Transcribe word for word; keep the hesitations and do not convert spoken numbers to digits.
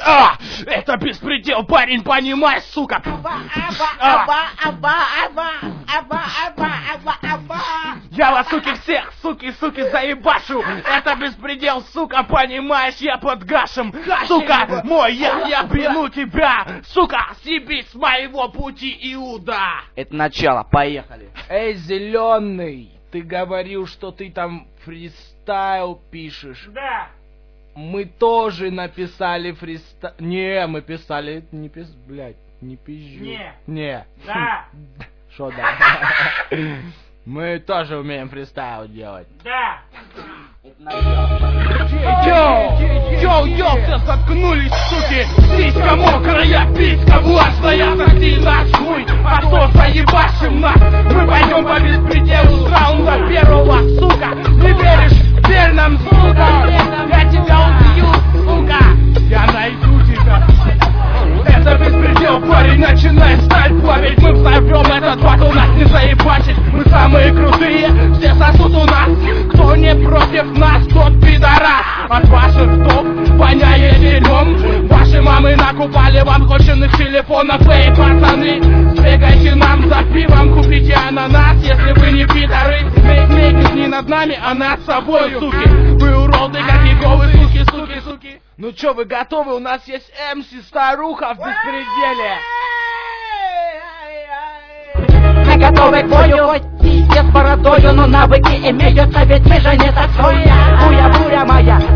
А, это беспредел, парень, понимай, сука. Аба, аба, аба, аба, аба, аба, аба, аба. Я вас, суки, всех, суки, суки, заебашу. Это беспредел, сука, понимаешь, я под гашем. Сука, мой, я, я бину тебя. Сука, съебись с моего пути, Иуда. Это начало, поехали. Эй, зеленый, ты говорил, что ты там фристайл пишешь. Да. Мы тоже написали фристайл. Не, мы писали, не пис... блядь, не пизжу. Не. Не. Да. Шо да? Мы тоже умеем фристайл делать. Да. Йоу, Йоу, йоу, все заткнулись, суки. Писька мокрая, писька влажная, сойди наш хуй, а то заебашим нас. Мы пойдем по беспределу с раунда первого, сука. Не веришь, верь нам, сука. Я тебя убью, сука. Я найду тебя. Это беспредел, парень, начинай сталь плавить. Мы взорвем этот батл, нас не заебачить. Мы самые крутые, все сосут у нас. Кто не против нас, тот пидорас. От ваших топ воняет дерьмом. Ваши мамы накупали вам конченых телефонов. Эй, пацаны, сбегайте нам за пивом, купите ананас, если вы не пидоры. Смейтесь не над нами, а над собой, суки. Вы уроды, как Еговы, суки, суки, суки. Ну чё, вы готовы? У нас есть эм си Старуха в беспределе. Мы готовы к бою, хоть и с бородою, но навыки имеются, ведь мы же не такое. Буя, буря моя,